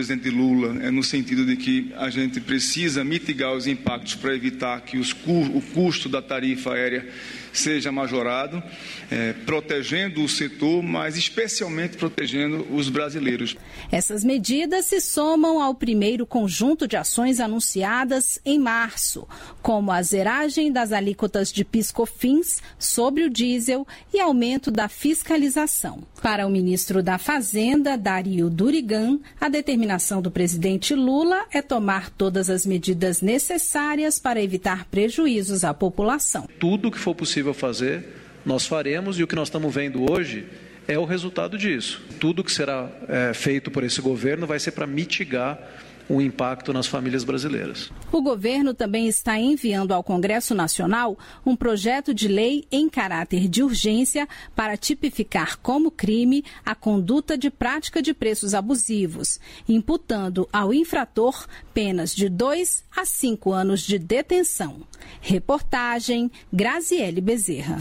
Presidente Lula, no sentido de que a gente precisa mitigar os impactos para evitar que o custo da tarifa aérea seja majorado, protegendo o setor, mas especialmente protegendo os brasileiros. Essas medidas se somam ao primeiro conjunto de ações anunciadas em março, como a zeragem das alíquotas de PIS/COFINS sobre o diesel e aumento da fiscalização. Para o ministro da Fazenda, Dario Durigan, a determinação do presidente Lula é tomar todas as medidas necessárias para evitar prejuízos à população. Tudo o que for possível fazer, nós faremos, e o que nós estamos vendo hoje é o resultado disso. Tudo que será feito por esse governo vai ser para mitigar o impacto nas famílias brasileiras. O governo também está enviando ao Congresso Nacional um projeto de lei em caráter de urgência para tipificar como crime a conduta de prática de preços abusivos, imputando ao infrator penas de 2 a 5 anos de detenção. Reportagem Graziele Bezerra.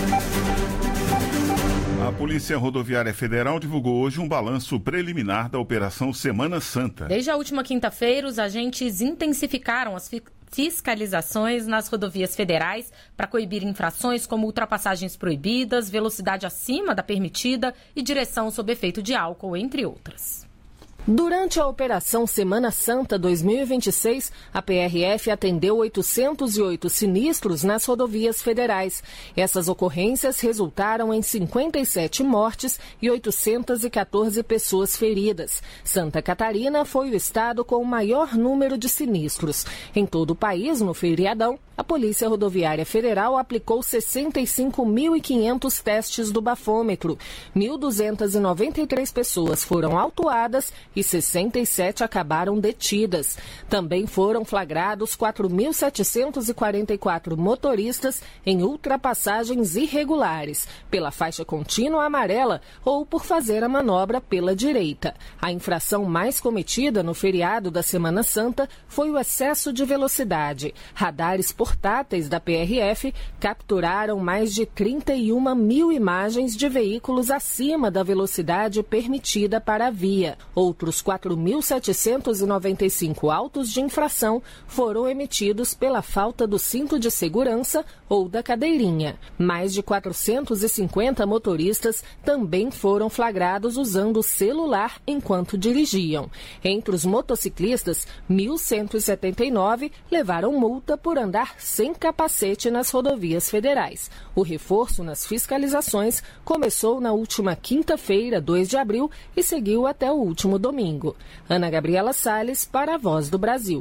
A Polícia Rodoviária Federal divulgou hoje um balanço preliminar da Operação Semana Santa. Desde a última quinta-feira, os agentes intensificaram as fiscalizações nas rodovias federais para coibir infrações como ultrapassagens proibidas, velocidade acima da permitida e direção sob efeito de álcool, entre outras. Durante a Operação Semana Santa 2026, a PRF atendeu 808 sinistros nas rodovias federais. Essas ocorrências resultaram em 57 mortes e 814 pessoas feridas. Santa Catarina foi o estado com o maior número de sinistros. Em todo o país, no feriadão, a Polícia Rodoviária Federal aplicou 65.500 testes do bafômetro. 1.293 pessoas foram autuadas e 67 acabaram detidas. Também foram flagrados 4.744 motoristas em ultrapassagens irregulares, pela faixa contínua amarela ou por fazer a manobra pela direita. A infração mais cometida no feriado da Semana Santa foi o excesso de velocidade. Radares portáteis da PRF capturaram mais de 31 mil imagens de veículos acima da velocidade permitida para a via. Outros 4.795 autos de infração foram emitidos pela falta do cinto de segurança ou da cadeirinha. Mais de 450 motoristas também foram flagrados usando o celular enquanto dirigiam. Entre os motociclistas, 1.179 levaram multa por andar sem capacete nas rodovias federais. O reforço nas fiscalizações começou na última quinta-feira, 2 de abril, e seguiu até o último domingo. Ana Gabriela Salles, para a Voz do Brasil.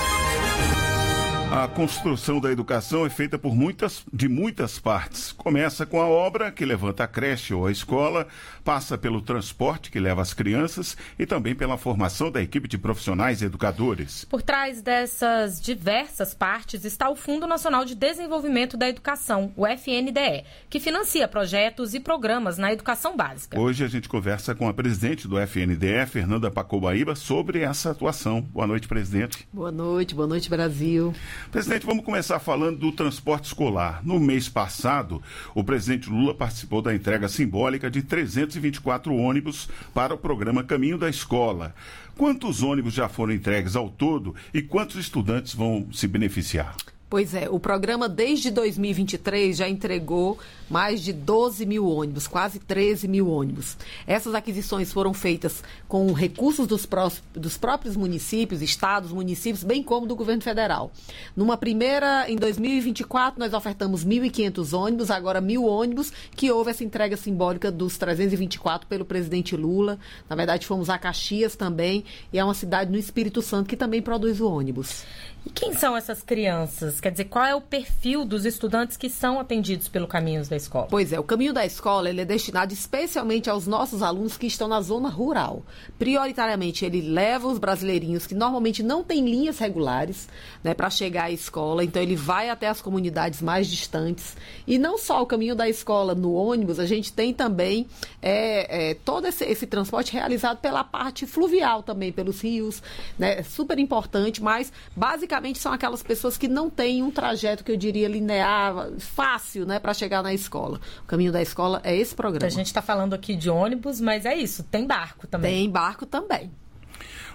A construção da educação é feita de muitas partes. Começa com a obra, que levanta a creche ou a escola, passa pelo transporte, que leva as crianças, e também pela formação da equipe de profissionais e educadores. Por trás dessas diversas partes está o Fundo Nacional de Desenvolvimento da Educação, o FNDE, que financia projetos e programas na educação básica. Hoje a gente conversa com a presidente do FNDE, Fernanda Pacobaíba, sobre essa atuação. Boa noite, presidente. Boa noite, Brasil. Presidente, vamos começar falando do transporte escolar. No mês passado, o presidente Lula participou da entrega simbólica de 324 ônibus para o programa Caminho da Escola. Quantos ônibus já foram entregues ao todo e quantos estudantes vão se beneficiar? Pois é, o programa desde 2023 já entregou mais de 12 mil ônibus, quase 13 mil ônibus. Essas aquisições foram feitas com recursos dos próprios municípios, estados, municípios, bem como do governo federal. Numa primeira, em 2024, nós ofertamos 1.500 ônibus, agora 1.000 ônibus, que houve essa entrega simbólica dos 324 pelo presidente Lula. Na verdade, fomos a Caxias também, e é uma cidade no Espírito Santo que também produz o ônibus. E quem são essas crianças? Quer dizer, qual é o perfil dos estudantes que são atendidos pelo Caminhos da Escola? Pois é, o Caminho da Escola ele é destinado especialmente aos nossos alunos que estão na zona rural. Prioritariamente, ele leva os brasileirinhos que normalmente não têm linhas regulares, né, para chegar à escola. Então, ele vai até as comunidades mais distantes. E não só o Caminho da Escola no ônibus, a gente tem também todo esse transporte realizado pela parte fluvial também, pelos rios, né, super importante, mas basicamente são aquelas pessoas que não têm um trajeto que eu diria linear, fácil, né, para chegar na escola. O Caminho da Escola é esse programa. A gente está falando aqui de ônibus, mas é isso, tem barco também. Tem barco também.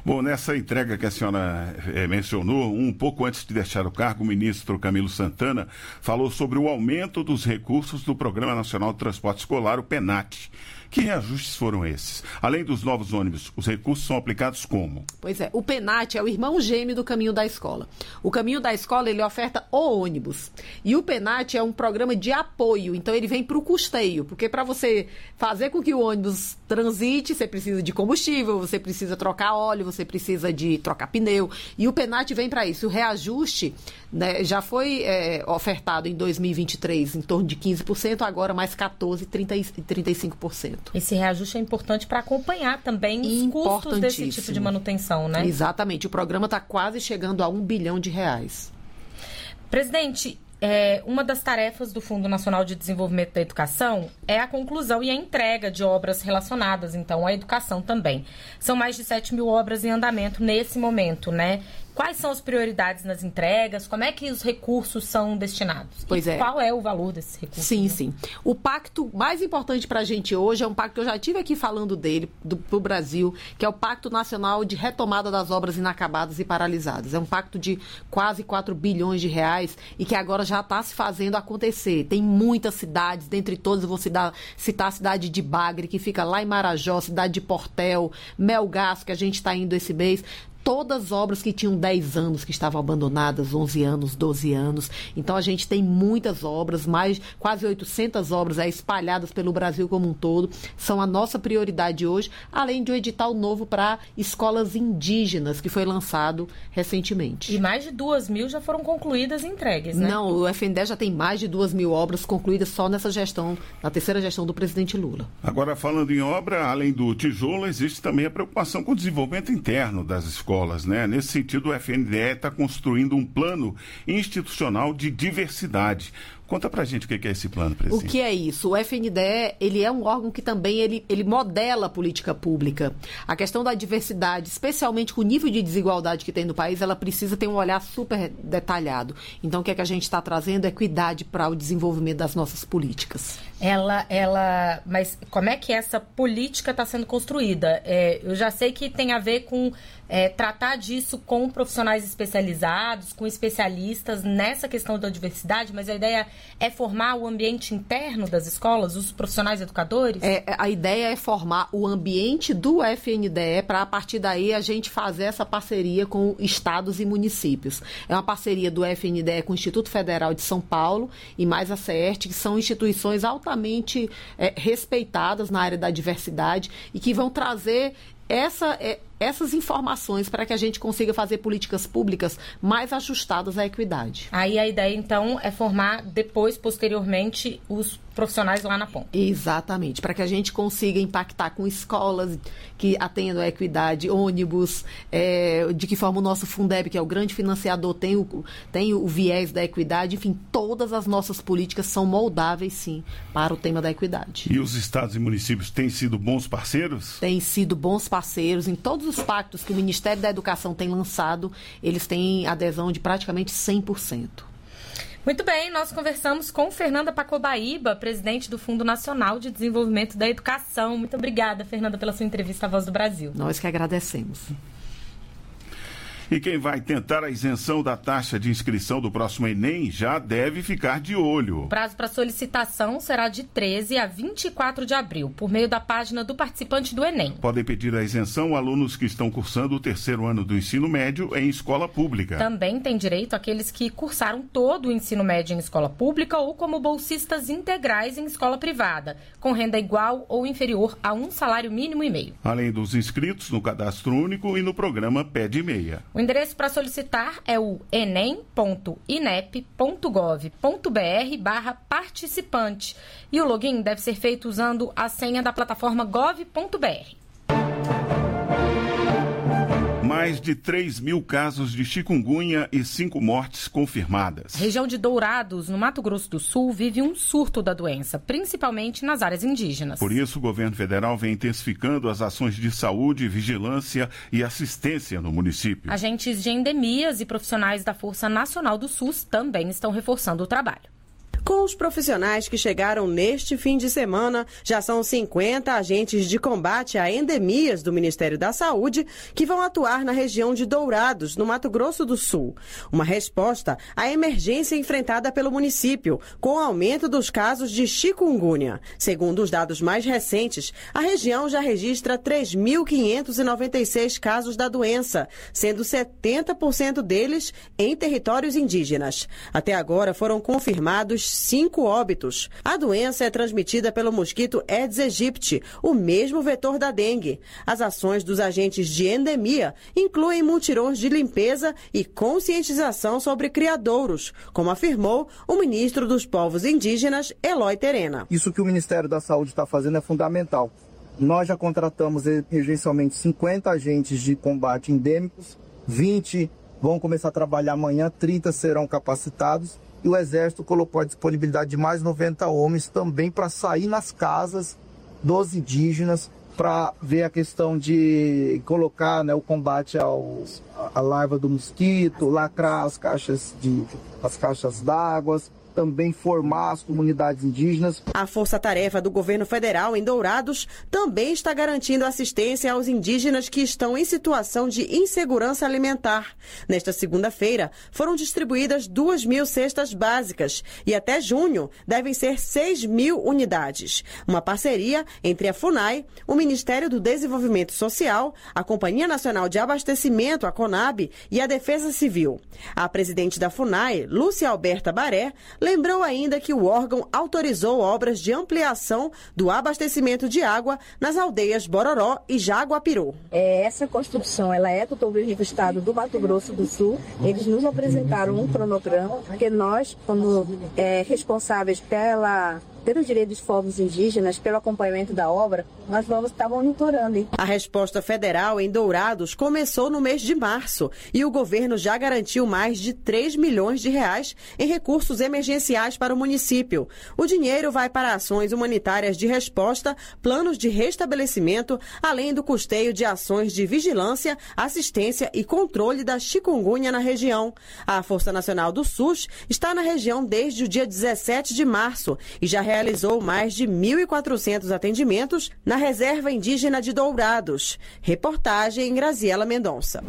Bom, nessa entrega que a senhora mencionou, um pouco antes de deixar o cargo, o ministro Camilo Santana falou sobre o aumento dos recursos do Programa Nacional de Transporte Escolar, o PENAT. Que reajustes foram esses? Além dos novos ônibus, os recursos são aplicados como? Pois é, o PENAT é o irmão gêmeo do Caminho da Escola. O Caminho da Escola, ele oferta o ônibus. E o PENAT é um programa de apoio, então ele vem para o custeio, porque para você fazer com que o ônibus transite, você precisa de combustível, você precisa trocar óleo, você precisa de trocar pneu. E o PENAT vem para isso. O reajuste, né, já foi ofertado em 2023 em torno de 15%, agora mais 14%, 35%. Esse reajuste é importante para acompanhar também os custos desse tipo de manutenção, né? Exatamente. O programa está quase chegando a R$1 bilhão. Presidente, uma das tarefas do Fundo Nacional de Desenvolvimento da Educação é a conclusão e a entrega de obras relacionadas, então, à educação também. São mais de 7 mil obras em andamento nesse momento, né? Quais são as prioridades nas entregas? Como é que os recursos são destinados? Pois é. Qual é o valor desses recursos? Sim, sim. O pacto mais importante para a gente hoje é um pacto que eu já estive aqui falando dele, pro Brasil, que é o Pacto Nacional de Retomada das Obras Inacabadas e Paralisadas. É um pacto de quase R$4 bilhões e que agora já está se fazendo acontecer. Tem muitas cidades, dentre todas eu vou citar a cidade de Bagre, que fica lá em Marajó, cidade de Portel, Melgaço, que a gente está indo esse mês. Todas as obras que tinham 10 anos, que estavam abandonadas, 11 anos, 12 anos. Então, a gente tem muitas obras, quase 800 obras espalhadas pelo Brasil como um todo. São a nossa prioridade hoje, além de um edital novo para escolas indígenas, que foi lançado recentemente. E mais de 2 mil já foram concluídas e entregues, né? Não, o FNDE já tem mais de 2 mil obras concluídas só nessa gestão, na terceira gestão do presidente Lula. Agora, falando em obra, além do tijolo, existe também a preocupação com o desenvolvimento interno das escolas. Né? Nesse sentido, o FNDE está construindo um plano institucional de diversidade. Conta pra gente o que é esse plano, presidente. O que é isso? O FNDE, ele é um órgão que também ele modela a política pública. A questão da diversidade, especialmente com o nível de desigualdade que tem no país, ela precisa ter um olhar super detalhado. Então, o que é que a gente está trazendo? Equidade para o desenvolvimento das nossas políticas. Mas como é que essa política está sendo construída? Eu já sei que tem a ver com tratar disso com profissionais especializados, com especialistas nessa questão da diversidade, mas a ideia é formar o ambiente interno das escolas, os profissionais educadores? A ideia é formar o ambiente do FNDE para, a partir daí, a gente fazer essa parceria com estados e municípios. É uma parceria do FNDE com o Instituto Federal de São Paulo e mais a CERT, que são instituições altamente respeitadas na área da diversidade e que vão trazer essas informações para que a gente consiga fazer políticas públicas mais ajustadas à equidade. Aí a ideia, então, é formar posteriormente, os profissionais lá na ponta. Exatamente, para que a gente consiga impactar com escolas que atendam a equidade, ônibus, de que forma o nosso Fundeb, que é o grande financiador, tem o viés da equidade, enfim, todas as nossas políticas são moldáveis, sim, para o tema da equidade. E os estados e municípios têm sido bons parceiros? Têm sido bons parceiros. Em todos os pactos que o Ministério da Educação tem lançado, eles têm adesão de praticamente 100%. Muito bem, nós conversamos com Fernanda Pacobaíba, presidente do Fundo Nacional de Desenvolvimento da Educação. Muito obrigada, Fernanda, pela sua entrevista à Voz do Brasil. Nós que agradecemos. E quem vai tentar a isenção da taxa de inscrição do próximo Enem já deve ficar de olho. O prazo para solicitação será de 13 a 24 de abril, por meio da página do participante do Enem. Podem pedir a isenção alunos que estão cursando o terceiro ano do ensino médio em escola pública. Também tem direito aqueles que cursaram todo o ensino médio em escola pública ou como bolsistas integrais em escola privada, com renda igual ou inferior a um salário mínimo e meio. Além dos inscritos no Cadastro Único e no programa Pede Meia. O endereço para solicitar é o enem.inep.gov.br/participante. E o login deve ser feito usando a senha da plataforma gov.br. Mais de 3 mil casos de chikungunya e 5 mortes confirmadas. A região de Dourados, no Mato Grosso do Sul, vive um surto da doença, principalmente nas áreas indígenas. Por isso, o governo federal vem intensificando as ações de saúde, vigilância e assistência no município. Agentes de endemias e profissionais da Força Nacional do SUS também estão reforçando o trabalho. Com os profissionais que chegaram neste fim de semana, já são 50 agentes de combate a endemias do Ministério da Saúde que vão atuar na região de Dourados, no Mato Grosso do Sul. Uma resposta à emergência enfrentada pelo município, com o aumento dos casos de chikungunya. Segundo os dados mais recentes, a região já registra 3.596 casos da doença, sendo 70% deles em territórios indígenas. Até agora foram confirmados 5 óbitos. A doença é transmitida pelo mosquito Aedes aegypti, o mesmo vetor da dengue. As ações dos agentes de endemia incluem mutirões de limpeza e conscientização sobre criadouros, como afirmou o ministro dos Povos Indígenas, Eloy Terena. Isso que o Ministério da Saúde está fazendo é fundamental. Nós já contratamos emergencialmente 50 agentes de combate endêmicos, 20 vão começar a trabalhar amanhã, 30 serão capacitados. E o Exército colocou a disponibilidade de mais 90 homens também para sair nas casas dos indígenas para ver a questão de colocar, né, o combate à larva do mosquito, lacrar as caixas d'água, também formar as comunidades indígenas. A força-tarefa do governo federal em Dourados também está garantindo assistência aos indígenas que estão em situação de insegurança alimentar. Nesta segunda-feira, foram distribuídas 2.000 cestas básicas e até junho devem ser 6.000 unidades. Uma parceria entre a FUNAI, o Ministério do Desenvolvimento Social, a Companhia Nacional de Abastecimento, a CONAB, e a Defesa Civil. A presidente da FUNAI, Lúcia Alberta Baré, lembrou ainda que o órgão autorizou obras de ampliação do abastecimento de água nas aldeias Bororó e Jaguapiru. Essa construção ela é do governo do estado do Mato Grosso do Sul. Eles nos apresentaram um cronograma, porque nós, como responsáveis pelos direitos dos povos indígenas, pelo acompanhamento da obra, nós vamos estar monitorando. Hein? A resposta federal em Dourados começou no mês de março e o governo já garantiu mais de 3 milhões de reais em recursos emergenciais para o município. O dinheiro vai para ações humanitárias de resposta, planos de restabelecimento, além do custeio de ações de vigilância, assistência e controle da chikungunya na região. A Força Nacional do SUS está na região desde o dia 17 de março e já realizou mais de 1.400 atendimentos na Reserva Indígena de Dourados. Reportagem Graziela Mendonça.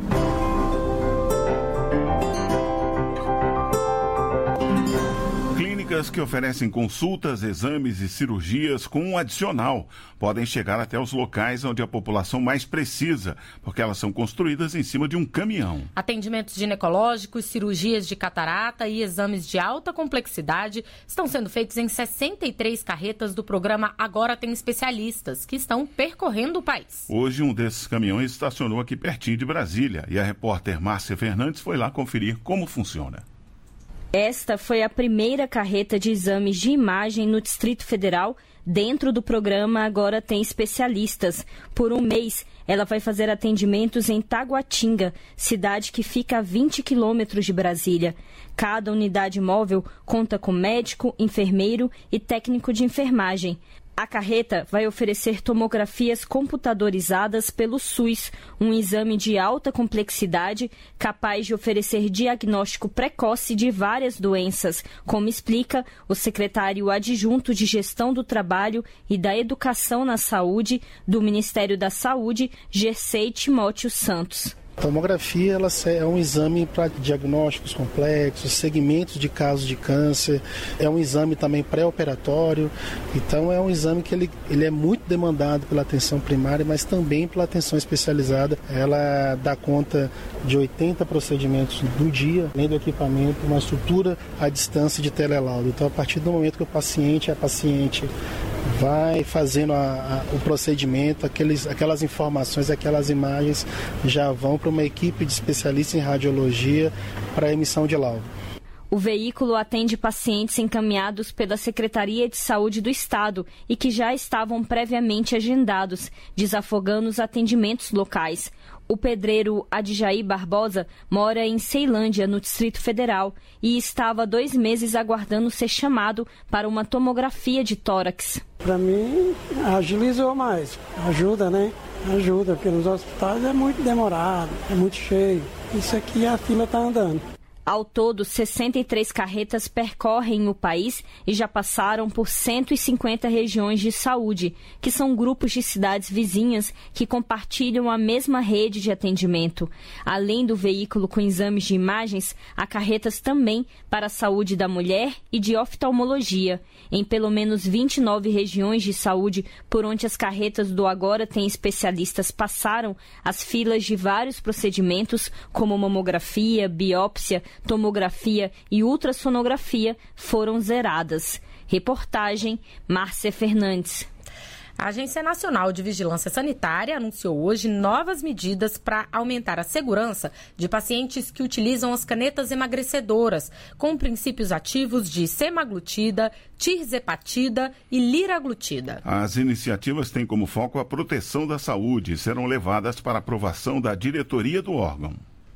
Clínicas que oferecem consultas, exames e cirurgias com um adicional podem chegar até os locais onde a população mais precisa, porque elas são construídas em cima de um caminhão. Atendimentos ginecológicos, cirurgias de catarata e exames de alta complexidade estão sendo feitos em 63 carretas do programa Agora Tem Especialistas, que estão percorrendo o país. Hoje, um desses caminhões estacionou aqui pertinho de Brasília e a repórter Márcia Fernandes foi lá conferir como funciona. Esta foi a primeira carreta de exames de imagem no Distrito Federal dentro do programa Agora Tem Especialistas. Por um mês, ela vai fazer atendimentos em Taguatinga, cidade que fica a 20 quilômetros de Brasília. Cada unidade móvel conta com médico, enfermeiro e técnico de enfermagem. A carreta vai oferecer tomografias computadorizadas pelo SUS, um exame de alta complexidade capaz de oferecer diagnóstico precoce de várias doenças, como explica o secretário adjunto de Gestão do Trabalho e da Educação na Saúde do Ministério da Saúde, Gersey Timóteo Santos. A tomografia ela é um exame para diagnósticos complexos, segmentos de casos de câncer, é um exame também pré-operatório, então é um exame que ele é muito demandado pela atenção primária, mas também pela atenção especializada. Ela dá conta de 80 procedimentos do dia, além do equipamento, uma estrutura à distância de telelaudo. Então, a partir do momento que a paciente vai fazendo o procedimento, aquelas informações, aquelas imagens já vão para uma equipe de especialistas em radiologia para emissão de laudo. O veículo atende pacientes encaminhados pela Secretaria de Saúde do Estado e que já estavam previamente agendados, desafogando os atendimentos locais. O pedreiro Adjaí Barbosa mora em Ceilândia, no Distrito Federal, e estava há 2 meses aguardando ser chamado para uma tomografia de tórax. Para mim, agilizou mais. Ajuda, né? Ajuda, porque nos hospitais é muito demorado, é muito cheio. Isso aqui a fila está andando. Ao todo, 63 carretas percorrem o país e já passaram por 150 regiões de saúde, que são grupos de cidades vizinhas que compartilham a mesma rede de atendimento. Além do veículo com exames de imagens, há carretas também para a saúde da mulher e de oftalmologia. Em pelo menos 29 regiões de saúde por onde as carretas do Agora Tem Especialistas passaram, as filas de vários procedimentos, como mamografia, biópsia, tomografia e ultrassonografia, foram zeradas. Reportagem Márcia Fernandes. A Agência Nacional de Vigilância Sanitária anunciou hoje novas medidas para aumentar a segurança de pacientes que utilizam as canetas emagrecedoras, com princípios ativos de semaglutida, tirzepatida e liraglutida. As iniciativas têm como foco a proteção da saúde e serão levadas para aprovação da diretoria do órgão.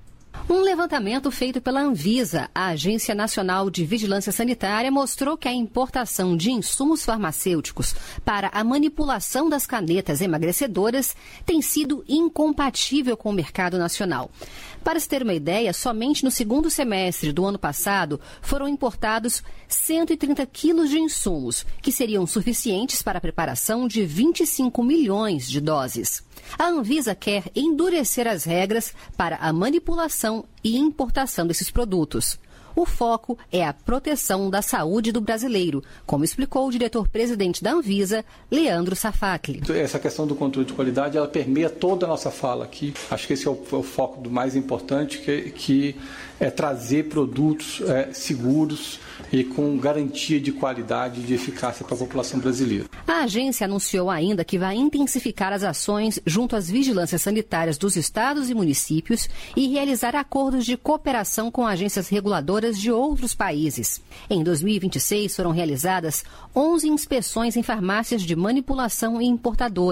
Um levantamento feito pela Anvisa, a Agência Nacional de Vigilância Sanitária, mostrou que a importação de insumos farmacêuticos para a manipulação das canetas emagrecedoras tem sido incompatível com o mercado nacional. Para se ter uma ideia, somente no segundo semestre do ano passado foram importados 130 quilos de insumos, que seriam suficientes para a preparação de 25 milhões de doses. A Anvisa quer endurecer as regras para a manipulação e importação desses produtos. O foco é a proteção da saúde do brasileiro, como explicou o diretor-presidente da Anvisa, Leandro Safakli. Essa questão do controle de qualidade, ela permeia toda a nossa fala aqui. Acho que esse é o foco do mais importante, que é trazer produtos seguros e com garantia de qualidade e de eficácia para a população brasileira. A agência anunciou ainda que vai intensificar as ações junto às vigilâncias sanitárias dos estados e municípios e realizar acordos de cooperação com agências reguladoras de outros países. Em 2026 foram realizadas 11 inspeções em farmácias de manipulação e importadoras.